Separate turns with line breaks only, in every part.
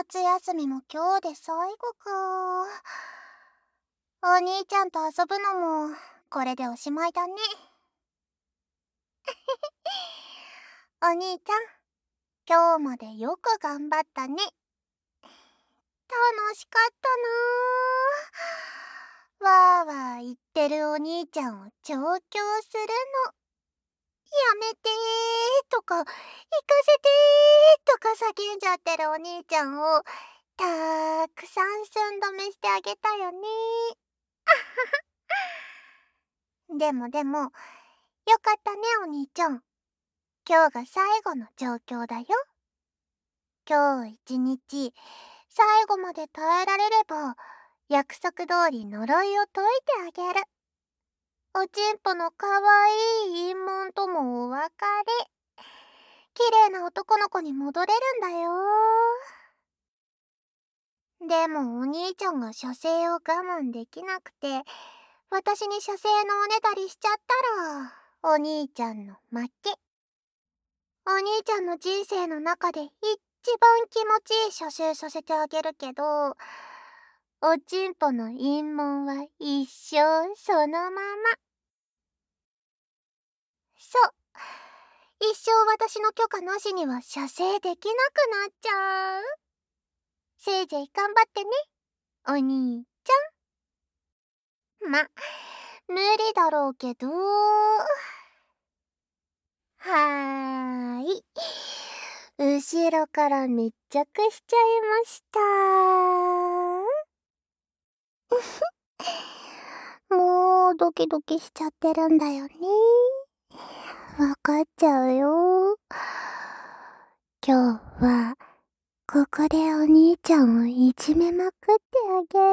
夏休みも今日で最後か。お兄ちゃんと遊ぶのもこれでおしまいだね。お兄ちゃん、今日までよく頑張ったね。楽しかったな。わーわー言ってるお兄ちゃんを調教するの。やめてーとか、行かせてーとか叫んじゃってるお兄ちゃんをたーくさん寸止めしてあげたよね。でも、よかったねお兄ちゃん。今日が最後の状況だよ。今日一日、最後まで耐えられれば、約束通り呪いを解いてあげる。おちんぽのかわいい陰門ともお別れ。綺麗な男の子に戻れるんだよ。でもお兄ちゃんが射精を我慢できなくて、私に射精のおねだりしちゃったら、お兄ちゃんの負け。お兄ちゃんの人生の中で一番気持ちいい射精させてあげるけど、おちんぽの陰門は一生そのまま。そう。一生私の許可なしには射精できなくなっちゃう。せいぜい頑張ってね、お兄ちゃん。無理だろうけど。はーい。後ろから密着しちゃいました。もうドキドキしちゃってるんだよね。わかっちゃうよ。今日はここでお兄ちゃんをいじめまくってあげる。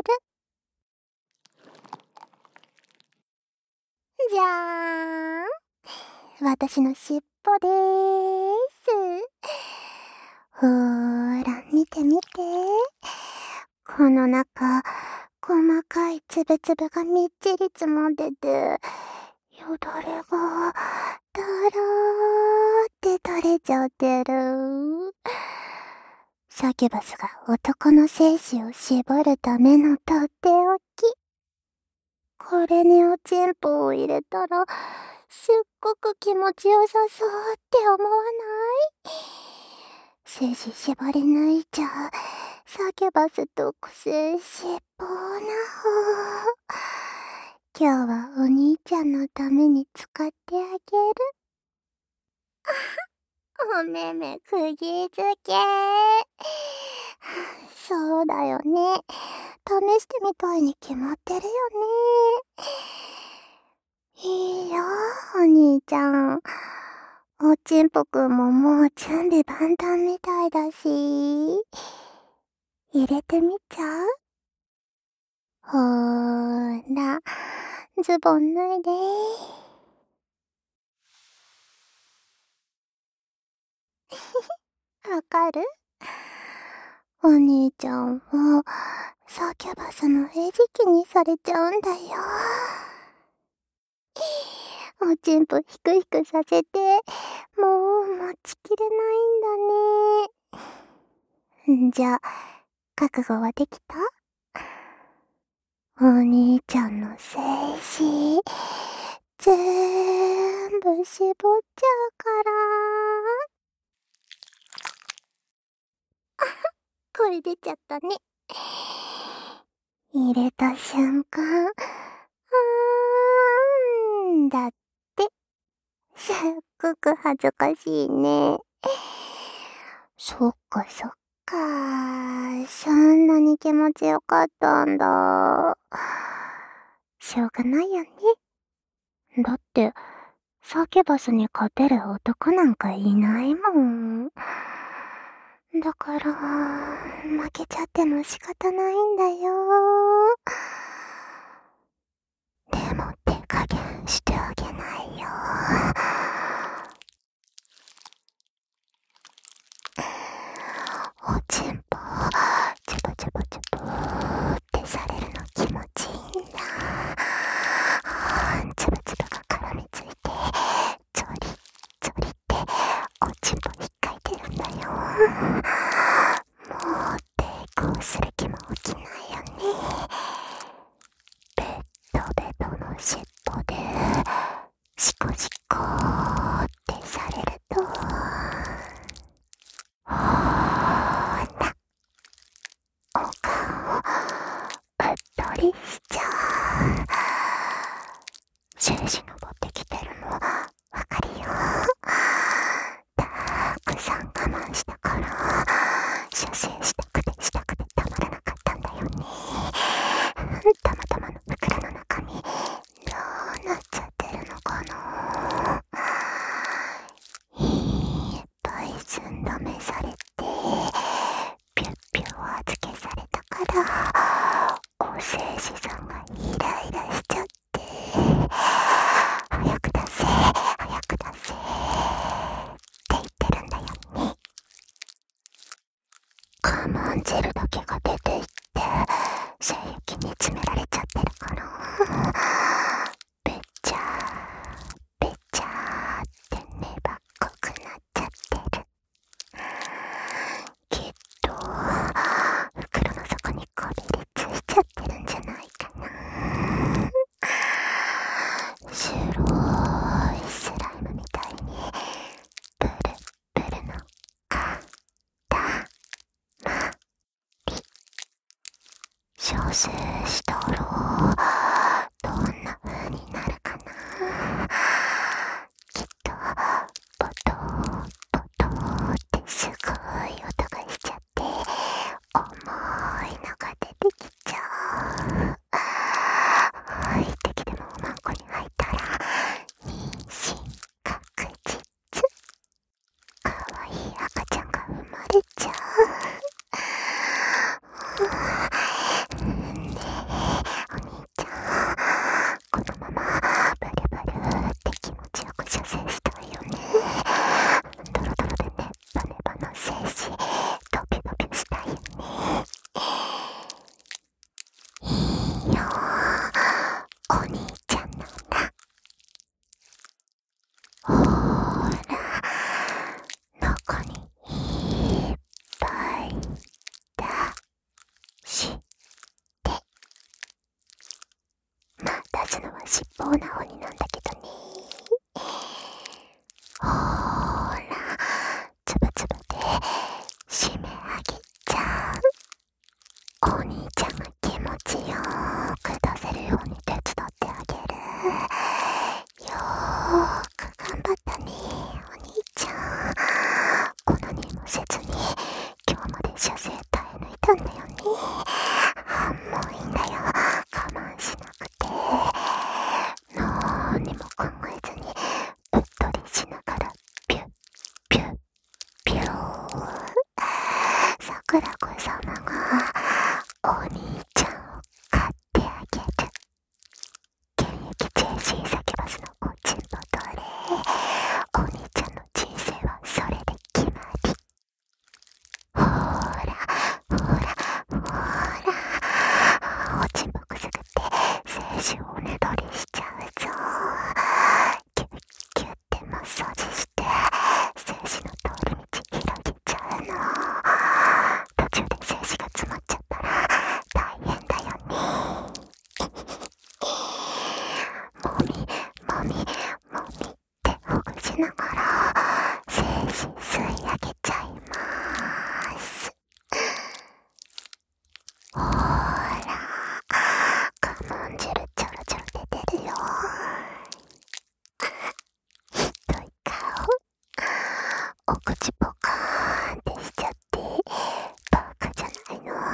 じゃーん。私の尻尾でーす。ほーら、見て見て。この中、細かいつぶつぶがみっちり積もってて、よだれが、だらーって垂れちゃってる。サキュバスが男の精子を絞るためのとっておき。これにおちんぽを入れたら、すっごく気持ちよさそうって思わない？精子絞り抜いちゃう、サキュバス特製尻尾の方。今日はお兄ちゃんのために使ってあげる。おめめ釘付け。そうだよね。試してみたいに決まってるよね。いいよ、お兄ちゃん。おちんぽくんももう準備万端みたいだし。入れてみちゃう？ほーら、ズボン脱いで。わかる？お兄ちゃんは、サキュバスの餌食にされちゃうんだよ。おちんぽひくひくさせて、もう持ちきれないんだね。じゃあ、覚悟はできた？お兄ちゃんの精子、全部絞っちゃうから。これ出ちゃったね。入れた瞬間、だって。すっごく恥ずかしいね。そっか。そんなに気持ちよかったんだ。しょうがないよね。だって、サキュバスに勝てる男なんかいないもん。だから、負けちゃっても仕方ないんだよ。でも手加減してあげないよ。おちんぽ、チュポチュポチュポってされるの気持ちいいんだ。つぶつぶが絡みついて、ゾリゾリっておちんぽひっかいてるんだよ。もう手精したらどんな風になるかな。きっとポトーポトーってすごい音がしちゃって重いのが出てきちゃう。一滴でもおまんこに入ったら妊娠確実。かわいい赤ちゃんが生まれちゃう。ねえお兄ちゃん、このままブルブルって気持ちよく射精したいよね。ドロドロでネバネバの精子ドピュドピュしたいよね。いいよ、お兄ちゃんなんだ。ほーら、中にいっぱい出して出すのは尻尾オナホになんだけどね。ほーら、つぶつぶで締め上げちゃう。お兄ちゃんが気持ちよく出せるように手伝ってあげる。よーく頑張ったね、お兄ちゃん。オナニーもせずに今日まで射精耐え抜いたんだよね。もういいんだよ、我慢しなくて。なんにも考えずにうっとりしながらピュッピュッピュー。桜子様がお兄ちゃんを買ってあげる。現役 JC サキュバスのコチンポトレ。お兄ちゃんの人生はそれで決まり。ほーらほーらほーら、おちんぽくすぐって精子をおねだりしちゃうぞ。キュッキュッてマッサージして精子の通り道広げちゃうの。途中で精子が詰まっちゃったら大変だよね。もみもみもみってほぐしながら精子吸い上げちゃいます。ほーら、我慢汁ちょろちょろ出てるよ。ひどい顔、お口ポカーンってしちゃってバカじゃないの。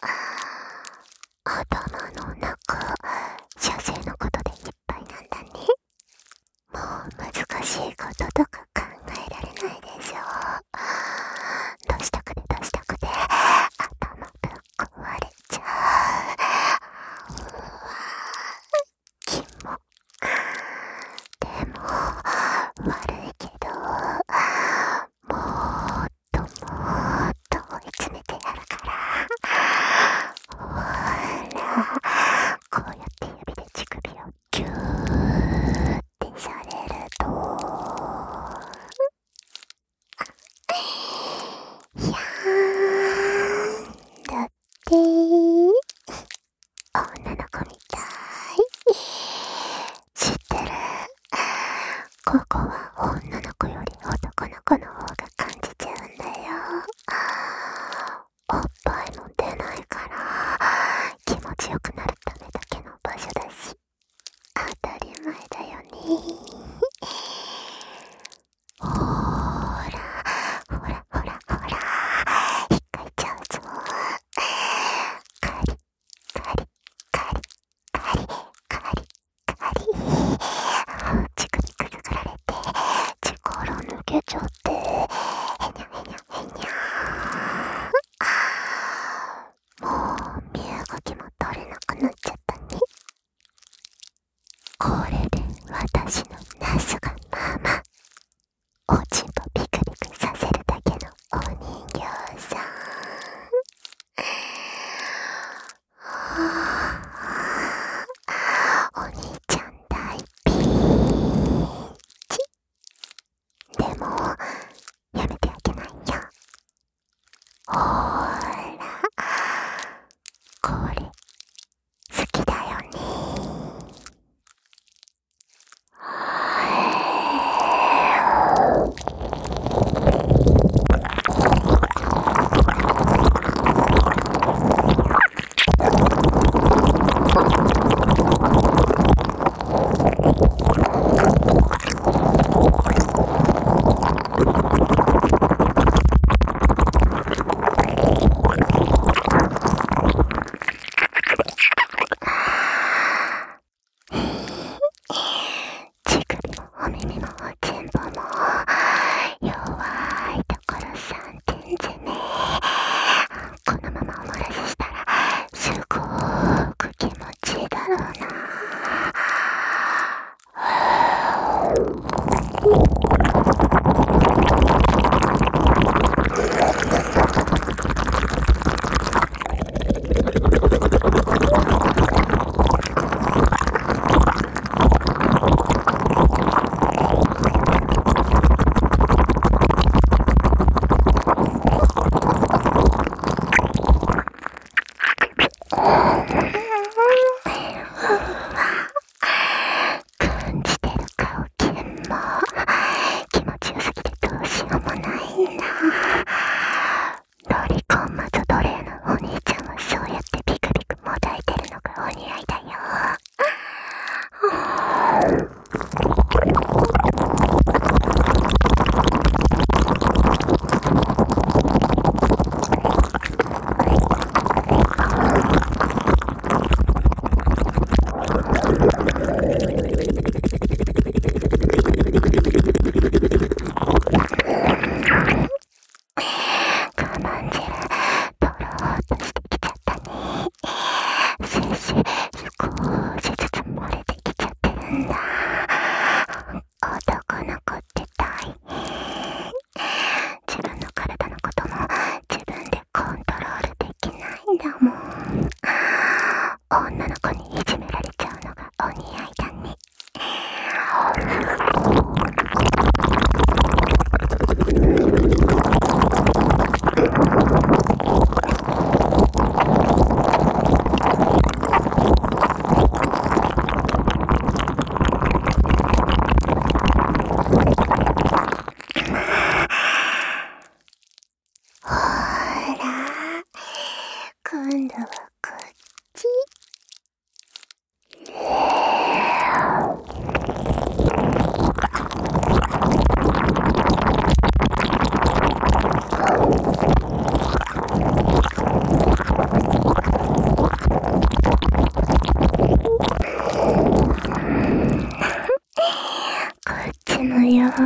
頭の中射精のことでいっぱいなんだね。もう難しいこととか考えられないでしょ。出したくて出したくて頭ぶっ壊れちゃう。うわ、キモ。でも悪いけどもっともっと追い詰めてやるから。ほら、こうやって指で乳首をギューってされると、いやーだって女の子みたい。知ってる？ここは女の子より男の子の方が感じちゃうんだよ。おっぱいも出ないから気持ちよくなるためだけの場所だし当たり前だよね。ほーらほらほらほら、引っかいちゃうぞ。カリカリカリカリカリカリ。乳首くすぐられて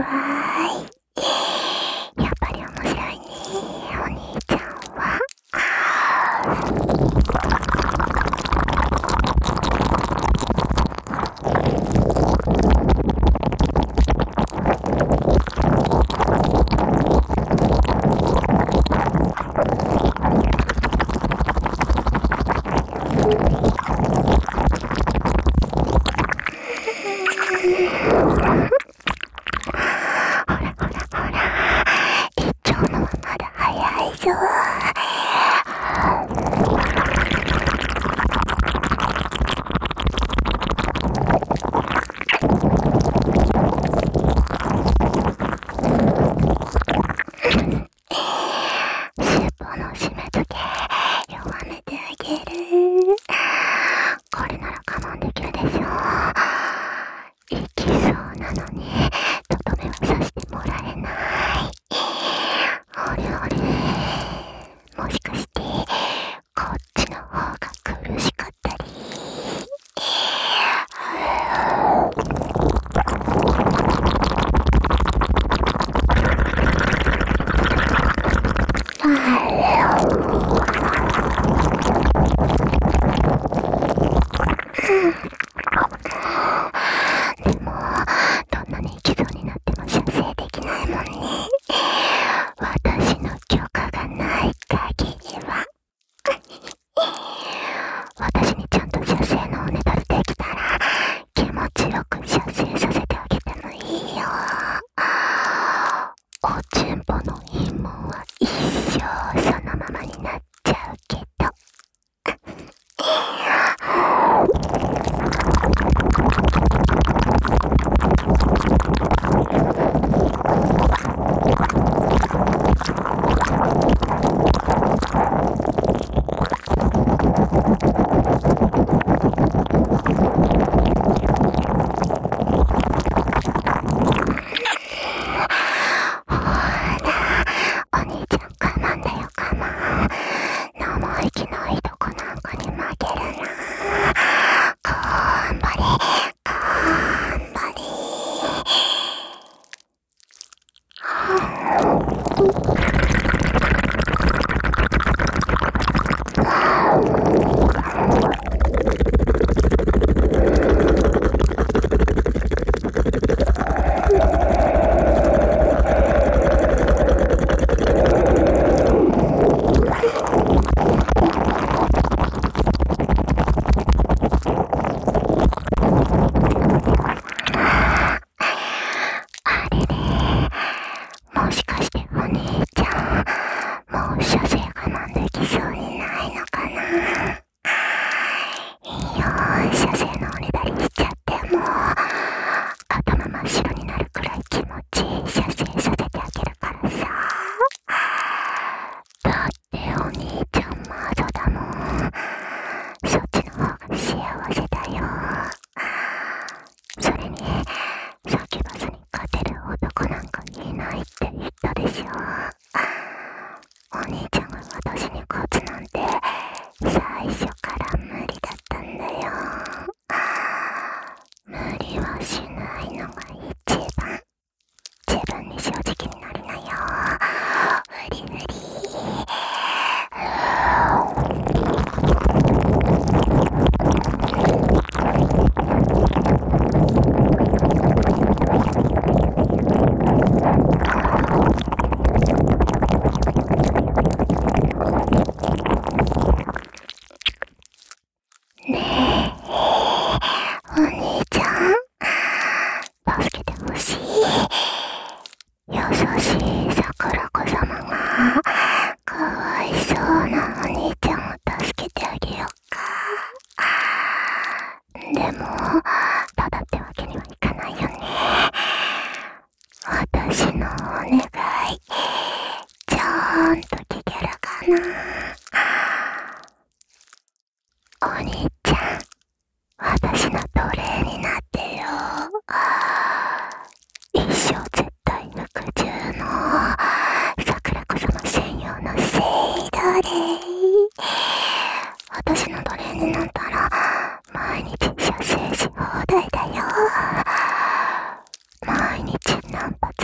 い。やっぱり面白いね、お兄ちゃんは。一丁のはまだ早いぞ。尻尾の締め付け弱めてあげる。これなら我慢できるでしょ。行きそうなのにとどめは刺してもらえない。あれあれ、もしかしてこっちの方が苦しかったり。でもどんなに行きそうになっても射精できないもんね。私の許可がない限りは。私にちゃんと射精のおねだりできたら気持ちよく射精させてあげてもいいよ。おちんぽの紐は一生そのままになっちゃうけど。お兄ちゃん我慢だよ我慢。生意気ないとこなんかに負けるな。頑張れ頑張れ。あれれ、もしかしてお兄ちゃんもう射精我慢できそうにないのかな。いいよ、射精のおねだりしちゃっても頭真っ白になるくらい気持ちいい射精させてあげるからさ。だってお兄ちゃん魔女だもん。そっちの方が幸せだよ。それに叫ばずに勝てる男なんかいないって言ったでしょ。お兄ちゃんが私に勝つなんて最初から無理だったんだよ。無理はしないのが一番。自分に正直になりなよ。無理無理。ねえ、お兄ちゃん、助けてほしい。優しい桜子様がかわいそうなお兄ちゃんを助けてあげようか。でもただってわけにはいかないよね。私のお願いちゃんと聞けるかな。お兄ちゃん、私の奴隷になってよ。一生絶対服従の桜子様専用の聖奴隷。私の奴隷になったら毎日射精し放題だよ。毎日何発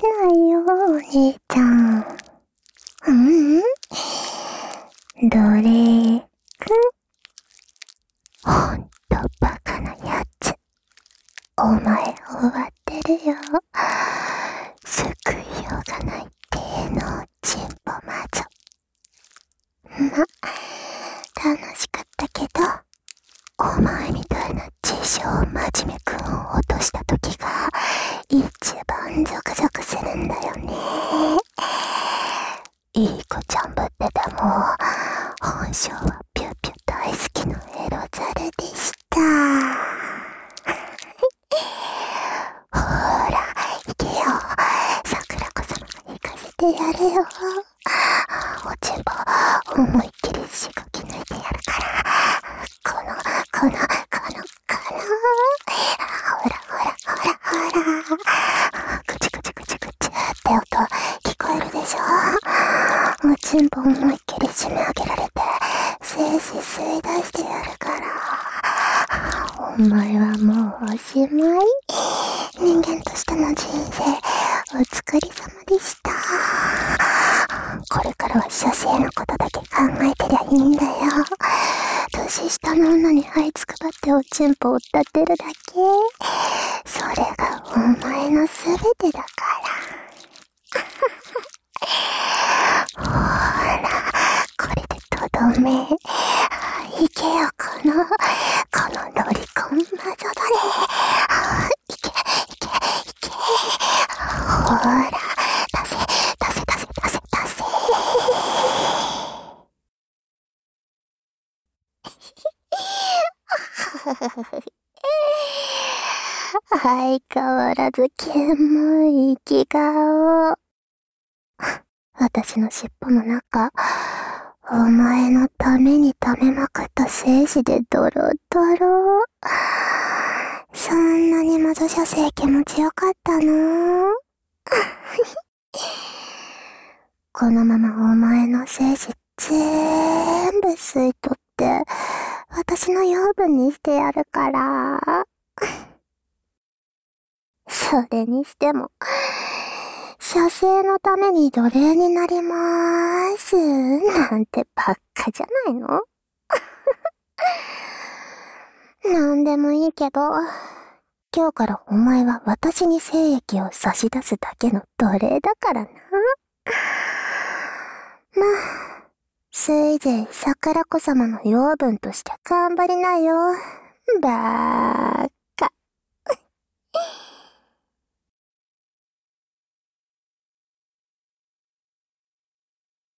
ないよ、お姉ちゃん。どれほんとバカなやつ。お前終わってるよ。救いようがないってのチンポ魔女。楽しかったけど、お前みたいな自称真面目くんを落とした時が一番ゾクゾクするんだよね。いい子ちゃんぶってても、本性はピュピュ大好きのエロザルでした。ほーら、行けよ。桜子様が行かせてやるよ。おちんぽ、思いっきりしごき抜いてやるから。この。ほら。ぐちって音聞こえるでしょ。おちんぽ思いっきり締め上げられて、精子吸い出してやるから。お前はもうおしまい。人間としての人生、お疲れ様でした。これからは射精のことだけ考えてりゃいいんだよ。年下の女に這いつくばっておちんぽを立てるだけ。それがお前のすべてだから。ほら、これでとどめ。いけよ、このロリコン魔女だね。いけ。ほら、出せ。相変わらずキモい生き顔。私の尻尾の中、お前のために溜めまくった精子でドロドロ。そんなに魔女射精気持ちよかったの？このままお前の精子全部吸い取って、私の養分にしてやるから。それにしても、射精のために奴隷になりまーす。なんてばっかじゃないの？なんでもいいけど、今日からお前は私に精液を差し出すだけの奴隷だからな。まあ、せいぜい桜子様の養分として頑張りなよ。バーイ。